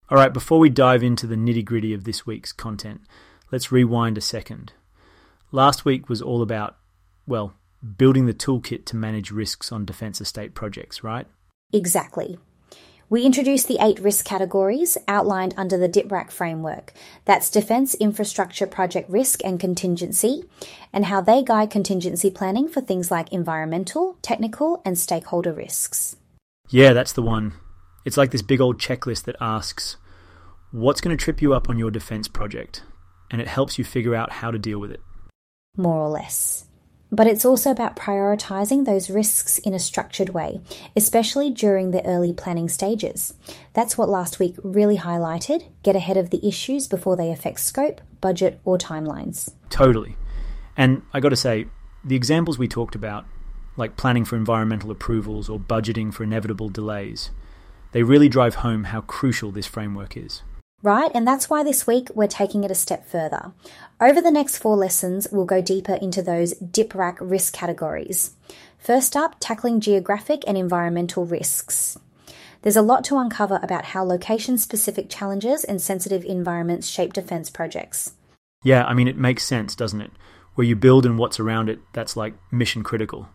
All right, before we dive into the nitty-gritty of this week's content, let's rewind a second. Last week was all about, well, building the toolkit to manage risks on defence estate projects, right? Exactly. We introduced the 8 risk categories outlined under the DIPRAC framework. That's Defence Infrastructure Project Risk and Contingency, and how they guide contingency planning for things like environmental, technical, and stakeholder risks. Yeah, that's the one. It's like this big old checklist that asks, what's going to trip you up on your defence project? And it helps you figure out how to deal with it. More or less. But it's also about prioritising those risks in a structured way, especially during the early planning stages. That's what last week really highlighted: get ahead of the issues before they affect scope, budget, or timelines. Totally. And I got to say, the examples we talked about, like planning for environmental approvals or budgeting for inevitable delays, they really drive home how crucial this framework is. Right, and that's why this week we're taking it a step further. Over the next 4 lessons, we'll go deeper into those DIPRAC risk categories. First up, tackling geographic and environmental risks. There's a lot to uncover about how location-specific challenges and sensitive environments shape defence projects. Yeah, I mean, it makes sense, doesn't it? Where you build and what's around it, that's like mission critical.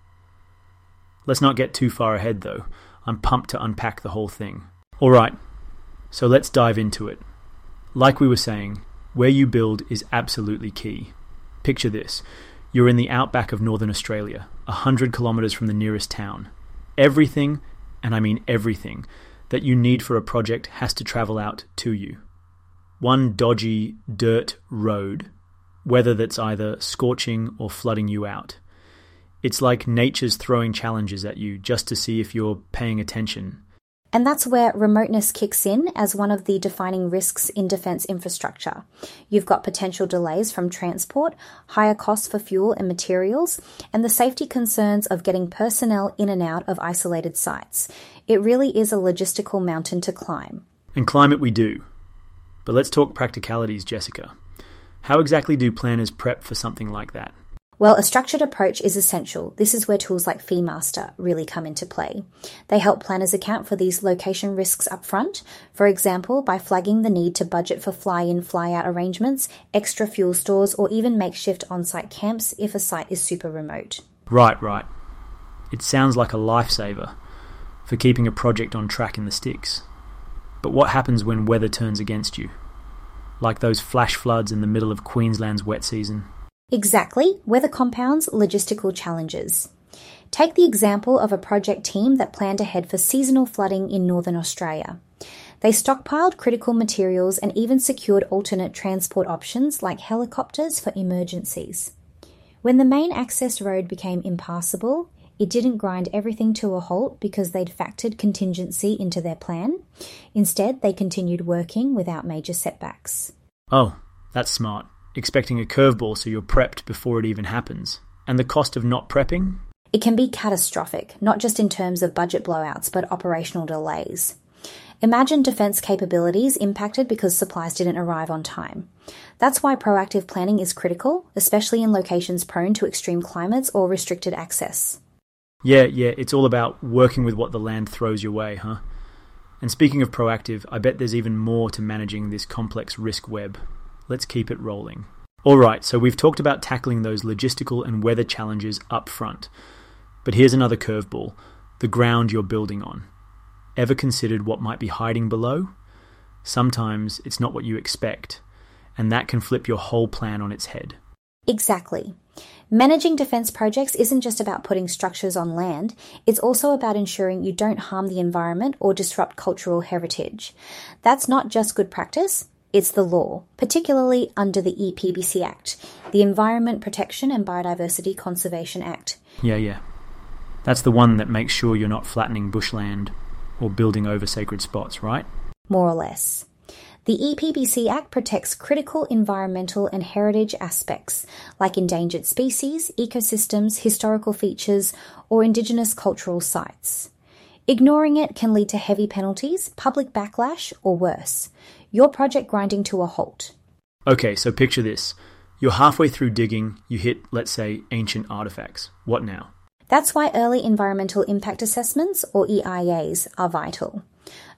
Let's not get too far ahead, though. I'm pumped to unpack the whole thing. All right, so let's dive into it. Like we were saying, where you build is absolutely key. Picture this. You're in the outback of Northern Australia, 100 kilometres from the nearest town. Everything, and I mean everything, that you need for a project has to travel out to you. One dodgy dirt road, weather that's either scorching or flooding you out. It's like nature's throwing challenges at you just to see if you're paying attention. And that's where remoteness kicks in as one of the defining risks in defence infrastructure. You've got potential delays from transport, higher costs for fuel and materials, and the safety concerns of getting personnel in and out of isolated sites. It really is a logistical mountain to climb. And climb it we do. But let's talk practicalities, Jessica. How exactly do planners prep for something like that? Well, a structured approach is essential. This is where tools like FeeMaster really come into play. They help planners account for these location risks up front, for example, by flagging the need to budget for fly-in, fly-out arrangements, extra fuel stores, or even makeshift on-site camps if a site is super remote. Right. It sounds like a lifesaver for keeping a project on track in the sticks. But what happens when weather turns against you? Like those flash floods in the middle of Queensland's wet season? Exactly. Weather compounds logistical challenges. Take the example of a project team that planned ahead for seasonal flooding in Northern Australia. They stockpiled critical materials and even secured alternate transport options like helicopters for emergencies. When the main access road became impassable, it didn't grind everything to a halt because they'd factored contingency into their plan. Instead, they continued working without major setbacks. Oh, that's smart. Expecting a curveball so you're prepped before it even happens. And the cost of not prepping? It can be catastrophic, not just in terms of budget blowouts, but operational delays. Imagine defence capabilities impacted because supplies didn't arrive on time. That's why proactive planning is critical, especially in locations prone to extreme climates or restricted access. Yeah, it's all about working with what the land throws your way, huh? And speaking of proactive, I bet there's even more to managing this complex risk web. Let's keep it rolling. Alright, so we've talked about tackling those logistical and weather challenges up front. But here's another curveball: the ground you're building on. Ever considered what might be hiding below? Sometimes it's not what you expect, and that can flip your whole plan on its head. Exactly. Managing defence projects isn't just about putting structures on land, it's also about ensuring you don't harm the environment or disrupt cultural heritage. That's not just good practice, it's the law, particularly under the EPBC Act, the Environment Protection and Biodiversity Conservation Act. Yeah. That's the one that makes sure you're not flattening bushland or building over sacred spots, right? More or less. The EPBC Act protects critical environmental and heritage aspects like endangered species, ecosystems, historical features, or Indigenous cultural sites. Ignoring it can lead to heavy penalties, public backlash, or worse, your project grinding to a halt. Okay, so picture this. You're halfway through digging, you hit, let's say, ancient artifacts. What now? That's why early environmental impact assessments, or EIAs, are vital.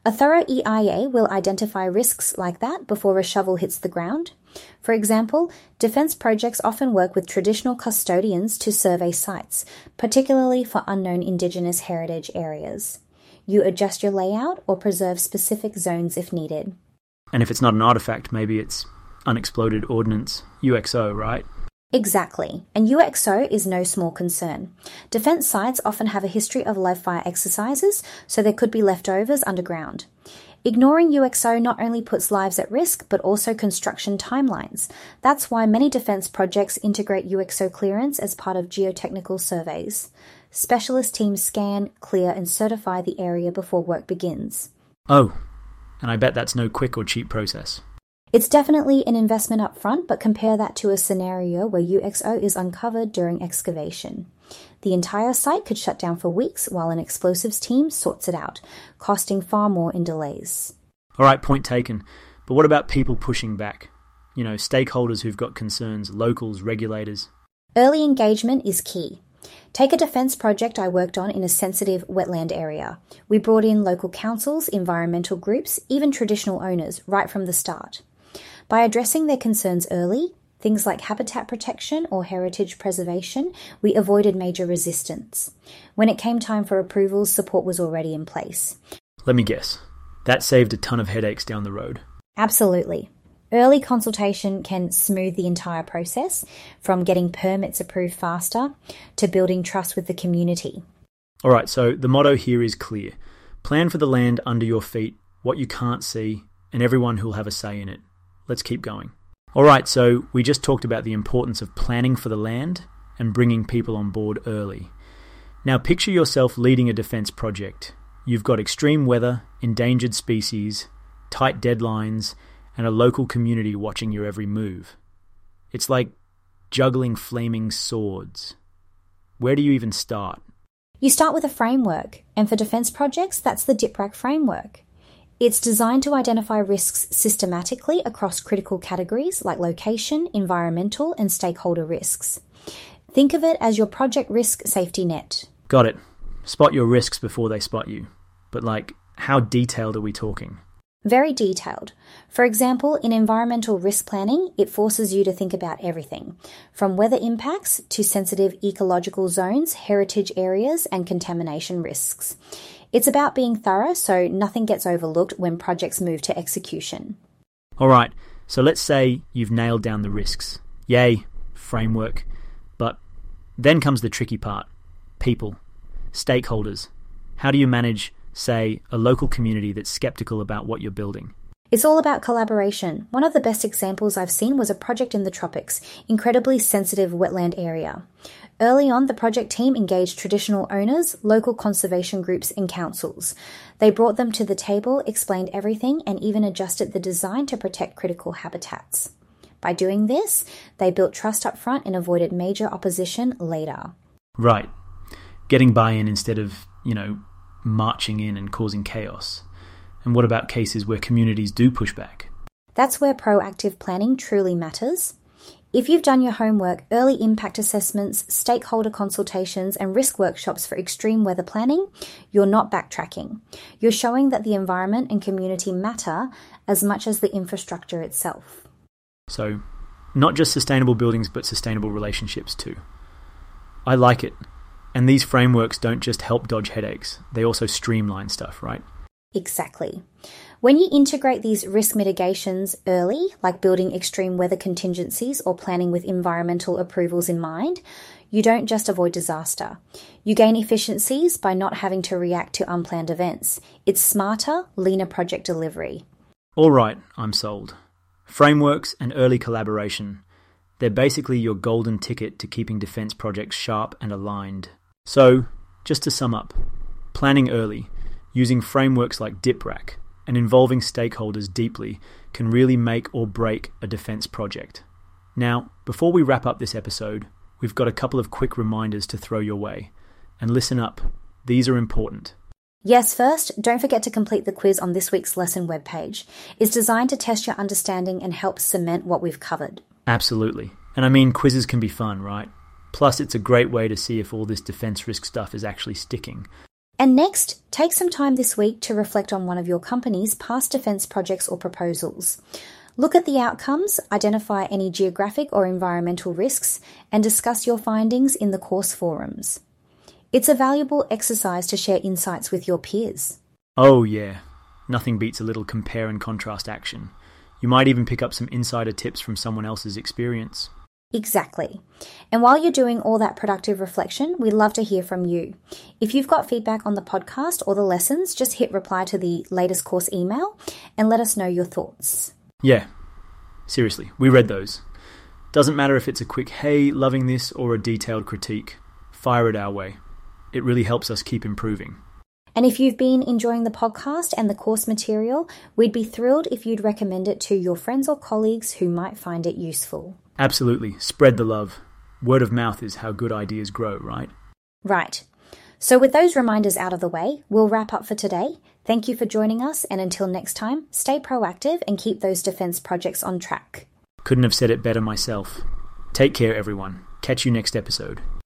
A thorough EIA will identify risks like that before a shovel hits the ground. For example, defence projects often work with traditional custodians to survey sites, particularly for unknown Indigenous heritage areas. You adjust your layout or preserve specific zones if needed. And if it's not an artefact, maybe it's unexploded ordnance, UXO, right? Exactly, and UXO is no small concern. Defence sites often have a history of live-fire exercises, so there could be leftovers underground. Ignoring UXO not only puts lives at risk, but also construction timelines. That's why many defence projects integrate UXO clearance as part of geotechnical surveys. Specialist teams scan, clear, and certify the area before work begins. Oh, and I bet that's no quick or cheap process. It's definitely an investment up front, but compare that to a scenario where UXO is uncovered during excavation. The entire site could shut down for weeks while an explosives team sorts it out, costing far more in delays. All right, point taken. But what about people pushing back? Stakeholders who've got concerns, locals, regulators. Early engagement is key. Take a defence project I worked on in a sensitive wetland area. We brought in local councils, environmental groups, even traditional owners right from the start. By addressing their concerns early, things like habitat protection or heritage preservation, we avoided major resistance. When it came time for approvals, support was already in place. Let me guess. That saved a ton of headaches down the road. Absolutely. Early consultation can smooth the entire process, from getting permits approved faster to building trust with the community. All right, so the motto here is clear. Plan for the land under your feet, what you can't see, and everyone who'll have a say in it. Let's keep going. All right, so we just talked about the importance of planning for the land and bringing people on board early. Now picture yourself leading a defence project. You've got extreme weather, endangered species, tight deadlines, and a local community watching your every move. It's like juggling flaming swords. Where do you even start? You start with a framework, and for defence projects, that's the DIPRAC framework. It's designed to identify risks systematically across critical categories like location, environmental, and stakeholder risks. Think of it as your project risk safety net. Got it. Spot your risks before they spot you. But how detailed are we talking? Very detailed. For example, in environmental risk planning, it forces you to think about everything, from weather impacts to sensitive ecological zones, heritage areas, and contamination risks. It's about being thorough so nothing gets overlooked when projects move to execution. All right, so let's say you've nailed down the risks. Yay, framework. But then comes the tricky part. People, stakeholders. How do you manage, say, a local community that's skeptical about what you're building? It's all about collaboration. One of the best examples I've seen was a project in the tropics, incredibly sensitive wetland area. Early on, the project team engaged traditional owners, local conservation groups, and councils. They brought them to the table, explained everything, and even adjusted the design to protect critical habitats. By doing this, they built trust up front and avoided major opposition later. Right. Getting buy-in instead of, marching in and causing chaos. And what about cases where communities do push back? That's where proactive planning truly matters. If you've done your homework, early impact assessments, stakeholder consultations, and risk workshops for extreme weather planning, you're not backtracking. You're showing that the environment and community matter as much as the infrastructure itself. So, not just sustainable buildings, but sustainable relationships too. I like it. And these frameworks don't just help dodge headaches, they also streamline stuff, right? Exactly. When you integrate these risk mitigations early, like building extreme weather contingencies or planning with environmental approvals in mind, you don't just avoid disaster. You gain efficiencies by not having to react to unplanned events. It's smarter, leaner project delivery. All right, I'm sold. Frameworks and early collaboration. They're basically your golden ticket to keeping defence projects sharp and aligned. So, just to sum up, planning early, using frameworks like DIPRAC, and involving stakeholders deeply can really make or break a defence project. Now, before we wrap up this episode, we've got a couple of quick reminders to throw your way. And listen up, these are important. Yes, first, don't forget to complete the quiz on this week's lesson webpage. It's designed to test your understanding and help cement what we've covered. Absolutely. And I mean, quizzes can be fun, right? Plus, it's a great way to see if all this defence risk stuff is actually sticking. And next, take some time this week to reflect on one of your company's past defence projects or proposals. Look at the outcomes, identify any geographic or environmental risks, and discuss your findings in the course forums. It's a valuable exercise to share insights with your peers. Oh yeah, nothing beats a little compare and contrast action. You might even pick up some insider tips from someone else's experience. Exactly. And while you're doing all that productive reflection, we'd love to hear from you. If you've got feedback on the podcast or the lessons, just hit reply to the latest course email and let us know your thoughts. Yeah, seriously, we read those. Doesn't matter if it's a quick, hey, loving this, or a detailed critique. Fire it our way. It really helps us keep improving. And if you've been enjoying the podcast and the course material, we'd be thrilled if you'd recommend it to your friends or colleagues who might find it useful. Absolutely. Spread the love. Word of mouth is how good ideas grow, right? Right. So with those reminders out of the way, we'll wrap up for today. Thank you for joining us, and until next time, stay proactive and keep those defence projects on track. Couldn't have said it better myself. Take care, everyone. Catch you next episode.